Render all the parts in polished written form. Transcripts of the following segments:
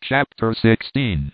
Chapter 16.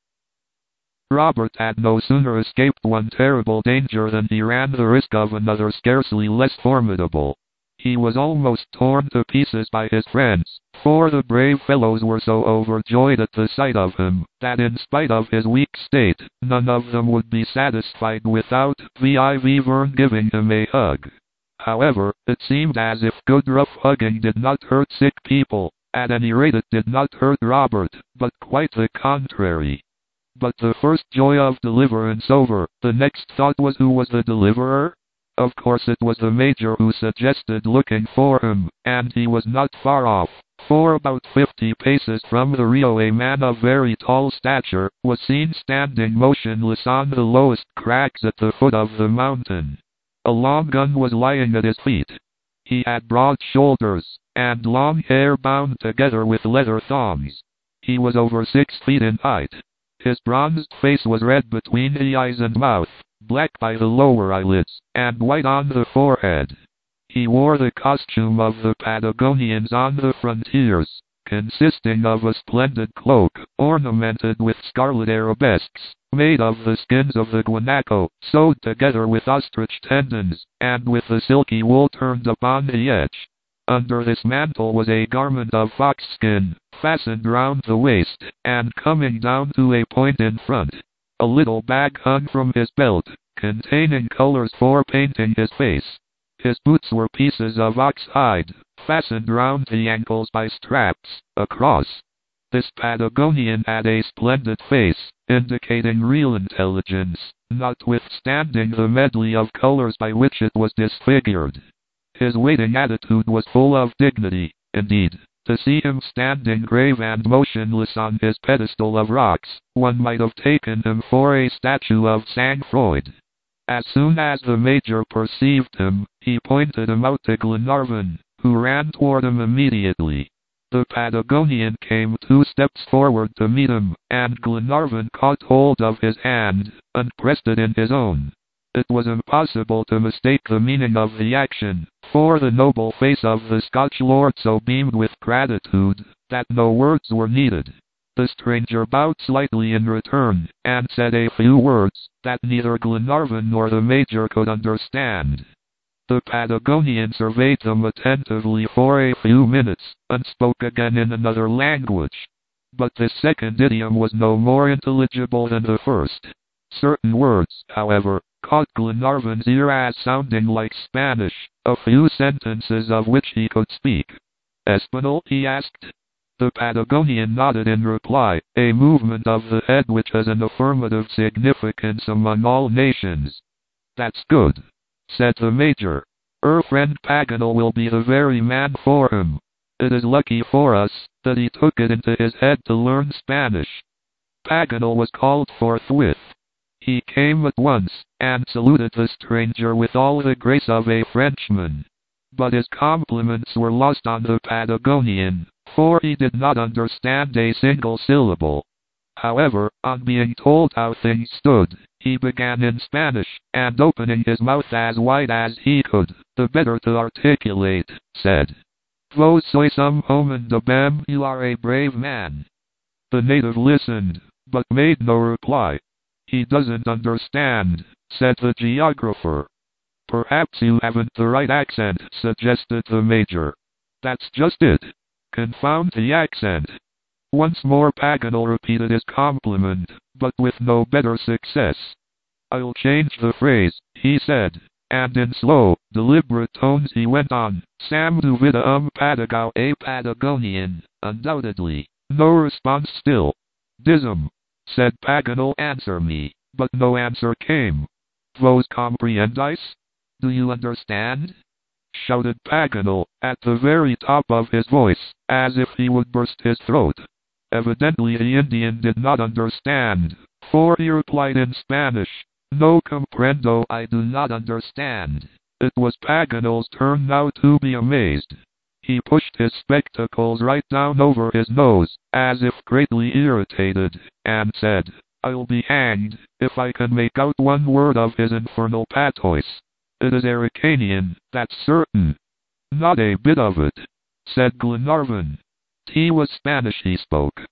Robert had no sooner escaped one terrible danger than he ran the risk of another scarcely less formidable. He was almost torn to pieces by his friends, for the brave fellows were so overjoyed at the sight of him, that in spite of his weak state, none of them would be satisfied without Vern giving him a hug. However, it seemed as if good rough hugging did not hurt sick people. At any rate it did not hurt Robert, but quite the contrary. But the first joy of deliverance over, the next thought was, who was the deliverer? Of course it was the Major who suggested looking for him, and he was not far off, for about 50 paces from the Rio a man of very tall stature was seen standing motionless on the lowest crags at the foot of the mountain. A long gun was lying at his feet. He had broad shoulders, and long hair bound together with leather thongs. He was over 6 feet in height. His bronzed face was red between the eyes and mouth, black by the lower eyelids, and white on the forehead. He wore the costume of the Patagonians on the frontiers, consisting of a splendid cloak, ornamented with scarlet arabesques, made of the skins of the guanaco, sewed together with ostrich tendons, and with the silky wool turned upon the edge. Under this mantle was a garment of foxskin, fastened round the waist, and coming down to a point in front. A little bag hung from his belt, containing colors for painting his face. His boots were pieces of ox hide, fastened round the ankles by straps, across. This Patagonian had a splendid face, indicating real intelligence, notwithstanding the medley of colors by which it was disfigured. His waiting attitude was full of dignity. Indeed, to see him standing grave and motionless on his pedestal of rocks, one might have taken him for a statue of Sang-Froid. As soon as the Major perceived him, he pointed him out to Glenarvan, who ran toward him immediately. The Patagonian came 2 steps forward to meet him, and Glenarvan caught hold of his hand, and pressed it in his own. It was impossible to mistake the meaning of the action, for the noble face of the Scotch lord so beamed with gratitude, that no words were needed. The stranger bowed slightly in return, and said a few words, that neither Glenarvan nor the Major could understand. The Patagonian surveyed them attentively for a few minutes, and spoke again in another language. But this second idiom was no more intelligible than the first. Certain words, however, caught Glenarvan's ear as sounding like Spanish, a few sentences of which he could speak. "Espanol?" he asked. The Patagonian nodded in reply, a movement of the head which has an affirmative significance among all nations. "That's good," said the Major. "Our friend Paganel will be the very man for him. It is lucky for us that he took it into his head to learn Spanish." Paganel was called forthwith. He came at once, and saluted the stranger with all the grace of a Frenchman. But his compliments were lost on the Patagonian, for he did not understand a single syllable. However, on being told how things stood, he began in Spanish, and opening his mouth as wide as he could, the better to articulate, said, "Vos sois un hombre de bien, you are a brave man." The native listened, but made no reply. "He doesn't understand," said the geographer. "Perhaps you haven't the right accent," suggested the Major. "That's just it. Confound the accent." Once more Paganel repeated his compliment, but with no better success. "I'll change the phrase," he said, and in slow, deliberate tones he went on, "Sam duvida Patagao a Patagonian, undoubtedly." No response still. "Dism," said Paganel, "answer me," but no answer came. "Vos comprendis? Do you understand?" shouted Paganel, at the very top of his voice, as if he would burst his throat. Evidently the Indian did not understand, for he replied in Spanish, "No comprendo, I do not understand." It was Paganel's turn now to be amazed. He pushed his spectacles right down over his nose, as if greatly irritated, and said, "I'll be hanged if I can make out one word of his infernal patois. It is Araucanian, that's certain." "Not a bit of it," said Glenarvan. He was Spanish he spoke.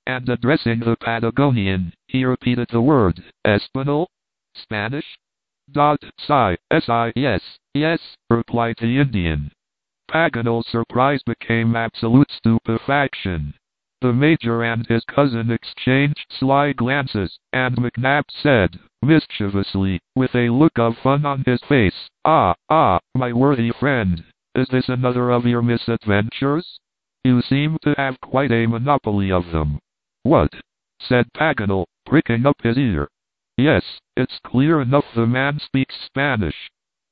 and addressing the Patagonian, he repeated the word, Espanol? Spanish? S-I-S, yes, replied the Indian. Paganel's surprise became absolute stupefaction. The Major and his cousin exchanged sly glances, and McNabb said, mischievously, with a look of fun on his face, "Ah, my worthy friend, is this another of your misadventures? You seem to have quite a monopoly of them." "What?" said Paganel, pricking up his ear. "Yes, it's clear enough the man speaks Spanish."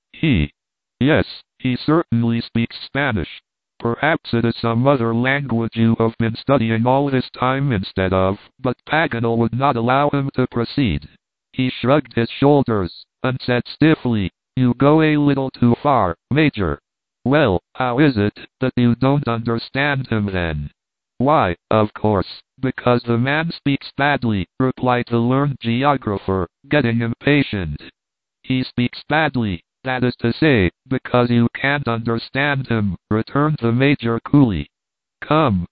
"Yes, he certainly speaks Spanish. Perhaps it is some other language you have been studying all this time instead of," but Paganel would not allow him to proceed. He shrugged his shoulders, and said stiffly, "You go a little too far, Major." "Well, how is it that you don't understand him then?" "Why, of course, because the man speaks badly," replied the learned geographer, getting impatient. "He speaks badly, that is to say, because you can't understand him," returned the Major coolly. Come,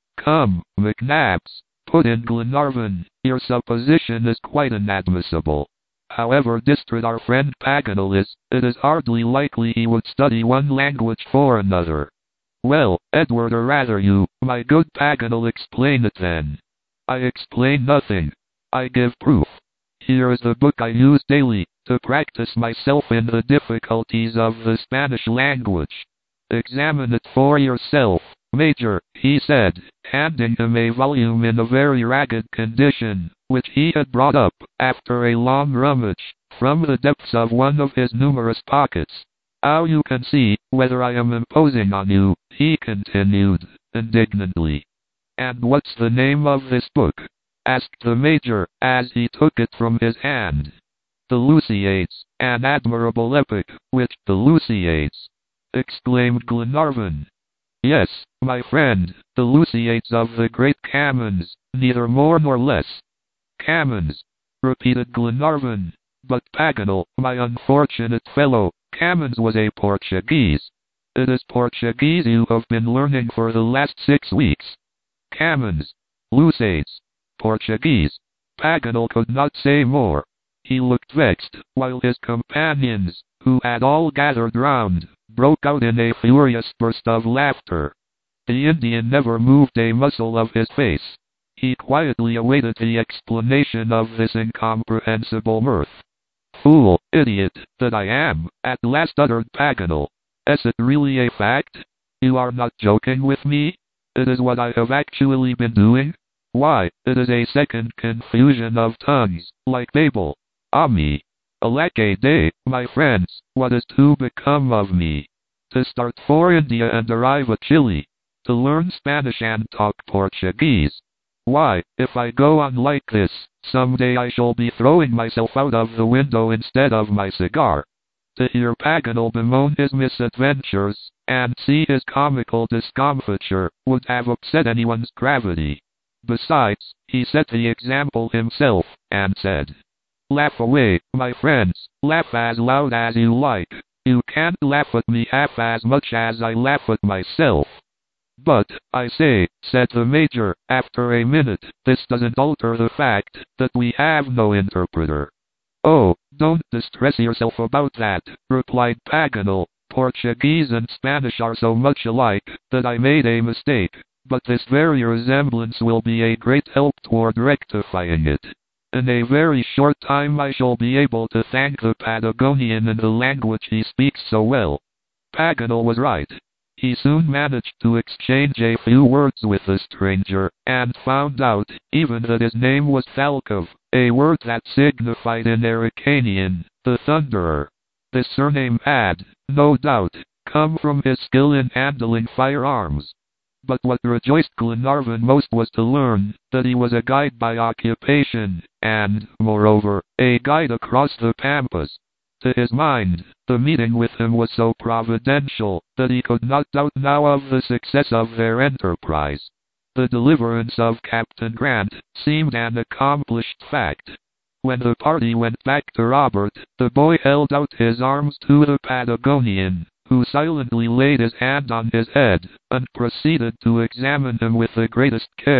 McNabbs," put in Glenarvan, "your supposition is quite inadmissible. However distant our friend Paganel is, it is hardly likely he would study one language for another." "Well, Edward, or rather you, my good Paganel, explain it then." "I explain nothing. I give proof. Here is the book I use daily, to practice myself in the difficulties of the Spanish language. Examine it for yourself, Major," he said, handing him a volume in a very ragged condition, which he had brought up, after a long rummage, from the depths of one of his numerous pockets. "How you can see whether I am imposing on you," he continued, indignantly. "And what's the name of this book?" asked the Major, as he took it from his hand. "The Lusiades, an admirable epic, which the Lusiades!" exclaimed Glenarvan. "Yes, my friend, the Lusiades of the great Camões, neither more nor less." "Camões," repeated Glenarvan. "But Paganel, my unfortunate fellow, Camões was a Portuguese. It is Portuguese you have been learning for the last 6 weeks. Camões, Lusiades, Portuguese." Paganel could not say more. He looked vexed, while his companions, who had all gathered round, broke out in a furious burst of laughter. The Indian never moved a muscle of his face. He quietly awaited the explanation of this incomprehensible mirth. "Fool, idiot, that I am," at last uttered Paganel. "Is it really a fact? You are not joking with me? It is what I have actually been doing? Why, it is a second confusion of tongues, like Babel. Ah me! Alack a day, my friends, what is to become of me? To start for India and arrive at Chile. To learn Spanish and talk Portuguese. Why, if I go on like this, someday I shall be throwing myself out of the window instead of my cigar." To hear Paganel bemoan his misadventures, and see his comical discomfiture, would have upset anyone's gravity. Besides, he set the example himself, and said, "Laugh away, my friends, laugh as loud as you like. You can't laugh at me half as much as I laugh at myself." "But, I say," said the Major, after a minute, "this doesn't alter the fact that we have no interpreter." "Oh, don't distress yourself about that," replied Paganel. "Portuguese and Spanish are so much alike, that I made a mistake, but this very resemblance will be a great help toward rectifying it. In a very short time I shall be able to thank the Patagonian in the language he speaks so well." Paganel was right. He soon managed to exchange a few words with the stranger, and found out, even that his name was Thalcove, a word that signified in Araucanian, the Thunderer. This surname had, no doubt, come from his skill in handling firearms. But what rejoiced Glenarvan most was to learn that he was a guide by occupation, and, moreover, a guide across the Pampas. To his mind, the meeting with him was so providential that he could not doubt now of the success of their enterprise. The deliverance of Captain Grant seemed an accomplished fact. When the party went back to Robert, the boy held out his arms to the Patagonian, who silently laid his hand on his head, and proceeded to examine him with the greatest care,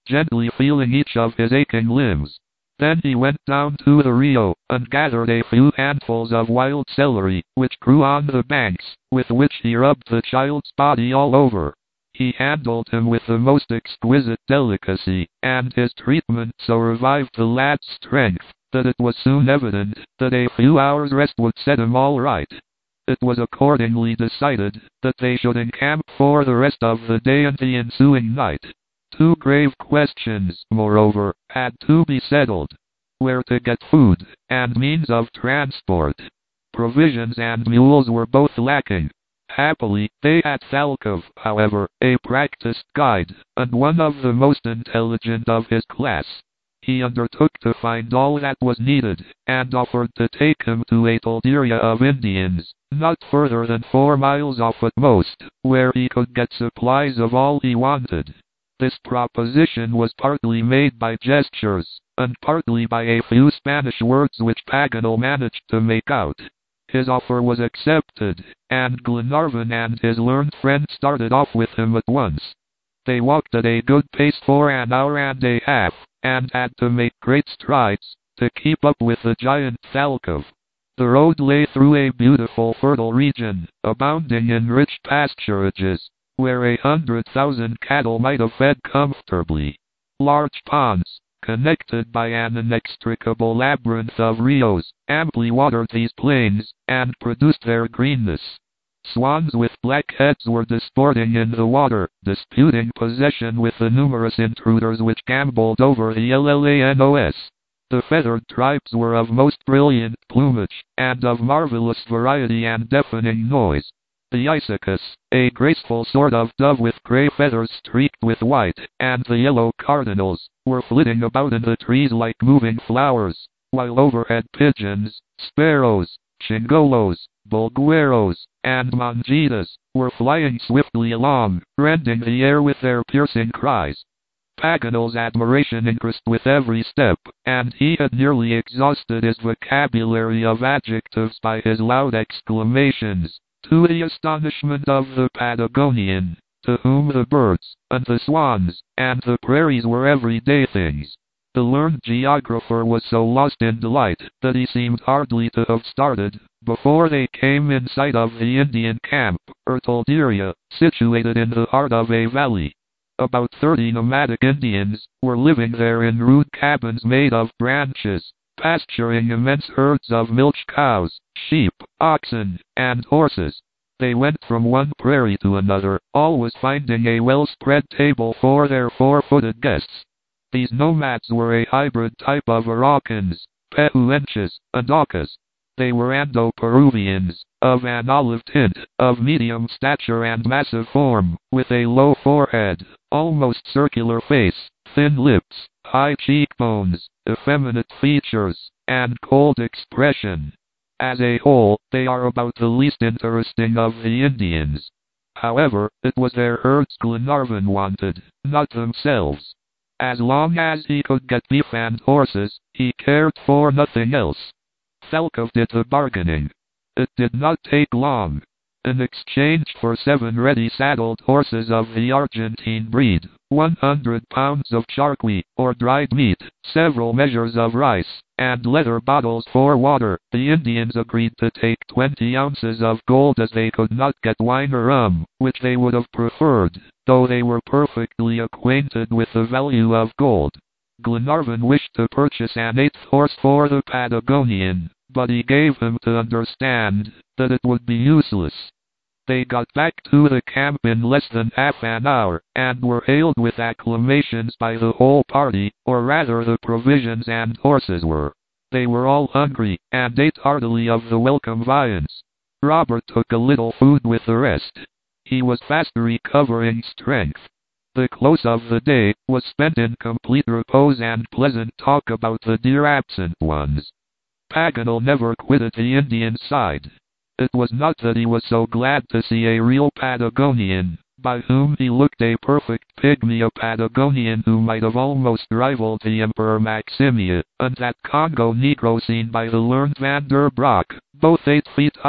gently feeling each of his aching limbs. Then he went down to the Rio, and gathered a few handfuls of wild celery, which grew on the banks, with which he rubbed the child's body all over. He handled him with the most exquisite delicacy, and his treatment so revived the lad's strength, that it was soon evident that a few hours' rest would set him all right. It was accordingly decided that they should encamp for the rest of the day and the ensuing night. Two grave questions, moreover, had to be settled: where to get food, and means of transport. Provisions and mules were both lacking. Happily, they had Thalkov, however, a practiced guide, and one of the most intelligent of his class. He undertook to find all that was needed, and offered to take him to a tolderia of Indians, not further than 4 miles off at most, where he could get supplies of all he wanted. This proposition was partly made by gestures, and partly by a few Spanish words which Paganel managed to make out. His offer was accepted, and Glenarvan and his learned friend started off with him at once. They walked at a good pace for an hour and a half, and had to make great strides to keep up with the giant Thalkov. The road lay through a beautiful fertile region, abounding in rich pasturages, where 100,000 cattle might have fed comfortably. Large ponds, connected by an inextricable labyrinth of rios, amply watered these plains, and produced their greenness. Swans with black heads were disporting in the water, disputing possession with the numerous intruders which gamboled over the Llanos. The feathered tribes were of most brilliant plumage, and of marvelous variety and deafening noise. The Icicus, a graceful sort of dove with gray feathers streaked with white, and the yellow cardinals, were flitting about in the trees like moving flowers, while overhead pigeons, sparrows, chingolos, bulgueros, and mangitas were flying swiftly along, rending the air with their piercing cries. Paganel's admiration increased with every step, and he had nearly exhausted his vocabulary of adjectives by his loud exclamations, to the astonishment of the Patagonian, to whom the birds, and the swans, and the prairies were everyday things. The learned geographer was so lost in delight that he seemed hardly to have started before they came in sight of the Indian camp, or tolderia, situated in the heart of a valley. About 30 nomadic Indians were living there in rude cabins made of branches, pasturing immense herds of milch cows, sheep, oxen, and horses. They went from one prairie to another, always finding a well-spread table for their 4-footed guests. These nomads were a hybrid type of Araukans, Pehuenches, and Aucas. They were Ando-Peruvians, of an olive tint, of medium stature and massive form, with a low forehead, almost circular face, thin lips, high cheekbones, effeminate features, and cold expression. As a whole, they are about the least interesting of the Indians. However, it was their herds Glenarvan wanted, not themselves. As long as he could get beef and horses, he cared for nothing else. Thalkov did the bargaining. It did not take long. In exchange for 7 ready-saddled horses of the Argentine breed, 100 pounds of charqui, or dried meat, several measures of rice, and leather bottles for water, the Indians agreed to take 20 ounces of gold, as they could not get wine or rum, which they would have preferred, though they were perfectly acquainted with the value of gold. Glenarvan wished to purchase an 8th horse for the Patagonian, but he gave him to understand that it would be useless. They got back to the camp in less than half an hour, and were hailed with acclamations by the whole party, or rather the provisions and horses were. They were all hungry, and ate heartily of the welcome viands. Robert took a little food with the rest. He was fast recovering strength. The close of the day was spent in complete repose and pleasant talk about the dear absent ones. Paganel never quitted the Indian's side. It was not that he was so glad to see a real Patagonian, by whom he looked a perfect pygmy, a Patagonian who might have almost rivaled the Emperor Maximia, and that Congo Negro seen by the learned Van der Broek, both 8 feet high.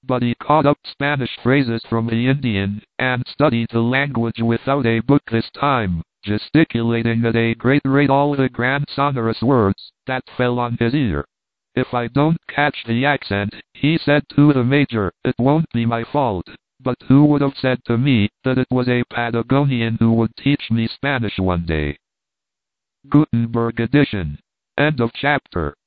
but he caught up Spanish phrases from the Indian, and studied the language without a book this time, gesticulating at a great rate all the grand sonorous words that fell on his ear. "If I don't catch the accent," he said to the major, "it won't be my fault. But who would have said to me that it was a Patagonian who would teach me Spanish one day?" Gutenberg edition. End of chapter.